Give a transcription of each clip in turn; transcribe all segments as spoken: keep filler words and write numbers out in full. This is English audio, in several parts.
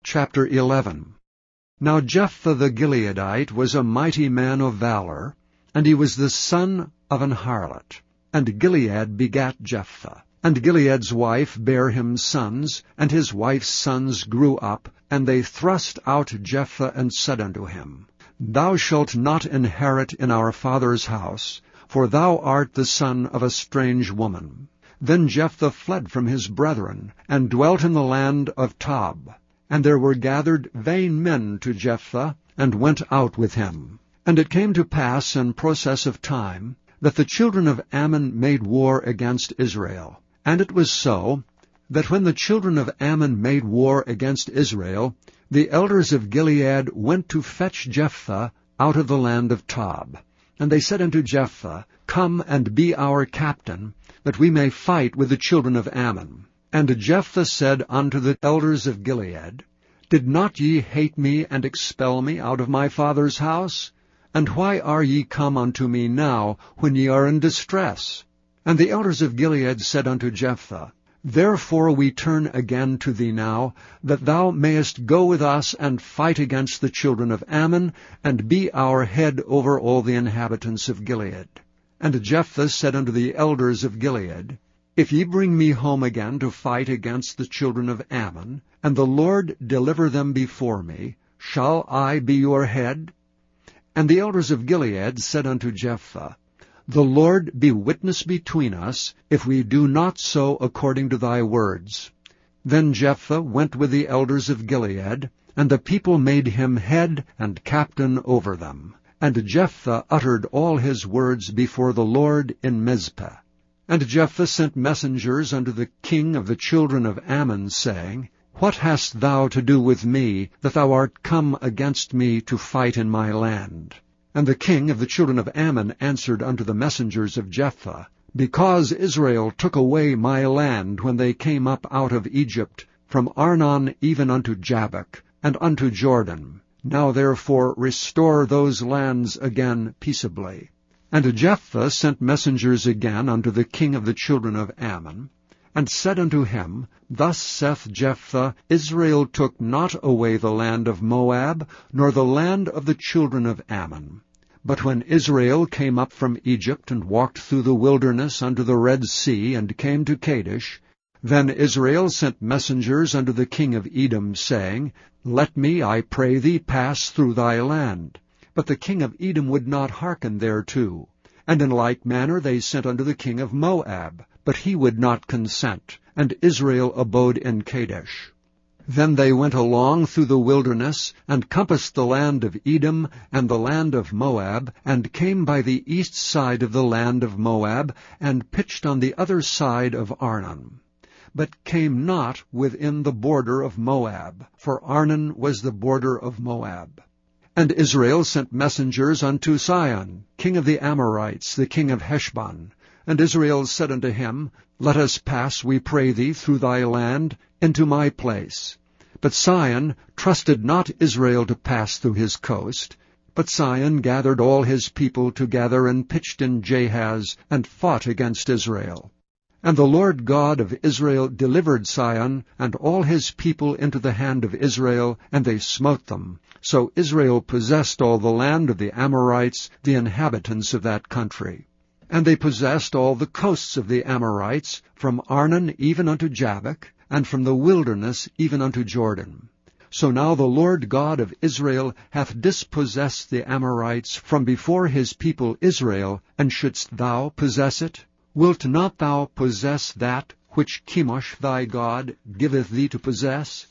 Chapter eleven. Now Jephthah the Gileadite was a mighty man of valor, and he was the son of an harlot. And Gilead begat Jephthah. And Gilead's wife bare him sons, and his wife's sons grew up, and they thrust out Jephthah, and said unto him, Thou shalt not inherit in our father's house, for thou art the son of a strange woman. Then Jephthah fled from his brethren, and dwelt in the land of Tob. And there were gathered vain men to Jephthah, and went out with him. And it came to pass in process of time, that the children of Ammon made war against Israel. And it was so, that when the children of Ammon made war against Israel, the elders of Gilead went to fetch Jephthah out of the land of Tob. And they said unto Jephthah, Come and be our captain, that we may fight with the children of Ammon. And Jephthah said unto the elders of Gilead, Did not ye hate me and expel me out of my father's house? And why are ye come unto me now, when ye are in distress? And the elders of Gilead said unto Jephthah, Therefore we turn again to thee now, that thou mayest go with us and fight against the children of Ammon, and be our head over all the inhabitants of Gilead. And Jephthah said unto the elders of Gilead, If ye bring me home again to fight against the children of Ammon, and the Lord deliver them before me, shall I be your head? And the elders of Gilead said unto Jephthah, The Lord be witness between us, if we do not so according to thy words. Then Jephthah went with the elders of Gilead, and the people made him head and captain over them. And Jephthah uttered all his words before the Lord in Mizpeh. And Jephthah sent messengers unto the king of the children of Ammon, saying, What hast thou to do with me, that thou art come against me to fight in my land? And the king of the children of Ammon answered unto the messengers of Jephthah, Because Israel took away my land when they came up out of Egypt, from Arnon even unto Jabbok, and unto Jordan. Now therefore restore those lands again peaceably. And Jephthah sent messengers again unto the king of the children of Ammon, and said unto him, Thus saith Jephthah, Israel took not away the land of Moab, nor the land of the children of Ammon. But when Israel came up from Egypt, and walked through the wilderness unto the Red Sea, and came to Kadesh, then Israel sent messengers unto the king of Edom, saying, Let me, I pray thee, pass through thy land. But the king of Edom would not hearken thereto. And in like manner they sent unto the king of Moab, but he would not consent, and Israel abode in Kadesh. Then they went along through the wilderness, and compassed the land of Edom and the land of Moab, and came by the east side of the land of Moab, and pitched on the other side of Arnon, but came not within the border of Moab, for Arnon was the border of Moab. And Israel sent messengers unto Sihon, king of the Amorites, the king of Heshbon. And Israel said unto him, Let us pass, we pray thee, through thy land, into my place. But Sihon trusted not Israel to pass through his coast. But Sihon gathered all his people together, and pitched in Jahaz, and fought against Israel. And the Lord God of Israel delivered Sihon and all his people into the hand of Israel, and they smote them. So Israel possessed all the land of the Amorites, the inhabitants of that country. And they possessed all the coasts of the Amorites, from Arnon even unto Jabbok, and from the wilderness even unto Jordan. So now the Lord God of Israel hath dispossessed the Amorites from before his people Israel, and shouldst thou possess it? Wilt not thou possess that which Chemosh thy God giveth thee to possess?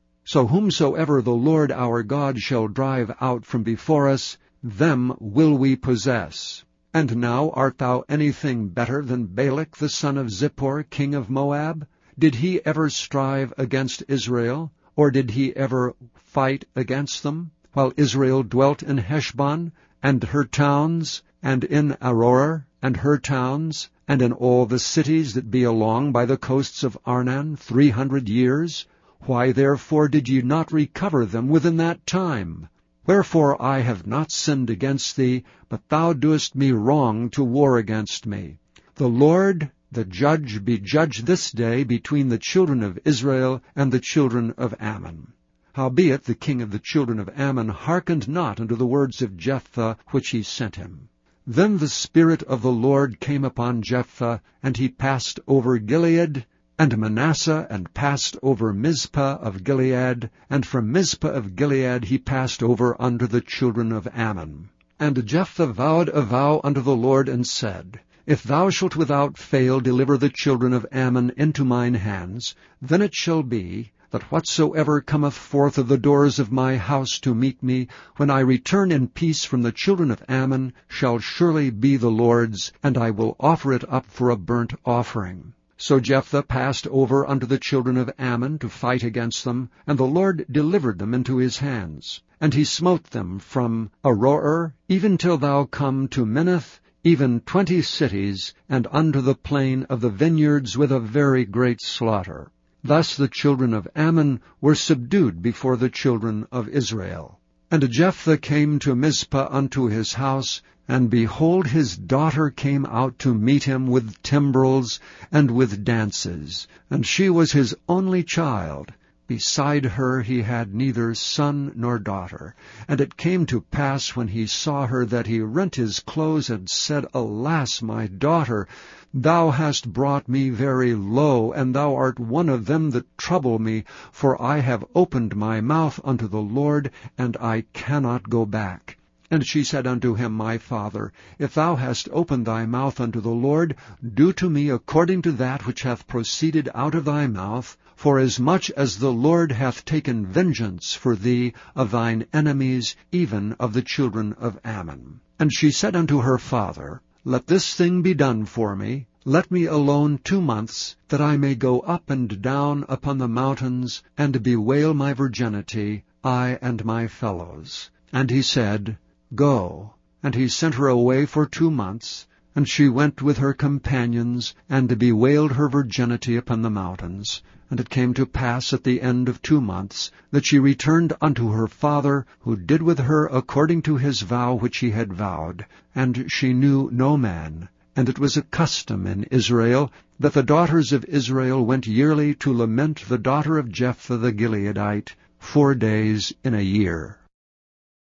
So whomsoever the Lord our God shall drive out from before us, them will we possess. And now art thou anything better than Balak the son of Zippor, king of Moab? Did he ever strive against Israel, or did he ever fight against them, while Israel dwelt in Heshbon, and her towns, and in Aroer, and her towns, and in all the cities that be along by the coasts of Arnon, three hundred years? Why therefore did ye not recover them within that time? Wherefore I have not sinned against thee, but thou doest me wrong to war against me. The Lord, the judge, be judge this day between the children of Israel and the children of Ammon. Howbeit the king of the children of Ammon hearkened not unto the words of Jephthah which he sent him. Then the Spirit of the Lord came upon Jephthah, and he passed over Gilead, and Manasseh, and passed over Mizpah of Gilead, and from Mizpah of Gilead he passed over unto the children of Ammon. And Jephthah vowed a vow unto the Lord, and said, If thou shalt without fail deliver the children of Ammon into mine hands, then it shall be, that whatsoever cometh forth of the doors of my house to meet me, when I return in peace from the children of Ammon, shall surely be the Lord's, and I will offer it up for a burnt offering. So Jephthah passed over unto the children of Ammon to fight against them, and the Lord delivered them into his hands. And he smote them from Aroer, even till thou come to Minnith, even twenty cities, and unto the plain of the vineyards with a very great slaughter. Thus the children of Ammon were subdued before the children of Israel. And Jephthah came to Mizpah unto his house, and behold, his daughter came out to meet him with timbrels and with dances, and she was his only child. Beside her he had neither son nor daughter. And it came to pass, when he saw her, that he rent his clothes, and said, Alas, my daughter, thou hast brought me very low, and thou art one of them that trouble me, for I have opened my mouth unto the Lord, and I cannot go back. And she said unto him, My father, if thou hast opened thy mouth unto the Lord, do to me according to that which hath proceeded out of thy mouth, forasmuch as the Lord hath taken vengeance for thee of thine enemies, even of the children of Ammon. And she said unto her father, Let this thing be done for me. Let me alone two months, that I may go up and down upon the mountains, and bewail my virginity, I and my fellows. And he said, Go. And he sent her away for two months, and she went with her companions, and bewailed her virginity upon the mountains. And it came to pass at the end of two months, that she returned unto her father, who did with her according to his vow which he had vowed. And she knew no man. And it was a custom in Israel, that the daughters of Israel went yearly to lament the daughter of Jephthah the Gileadite, four days in a year.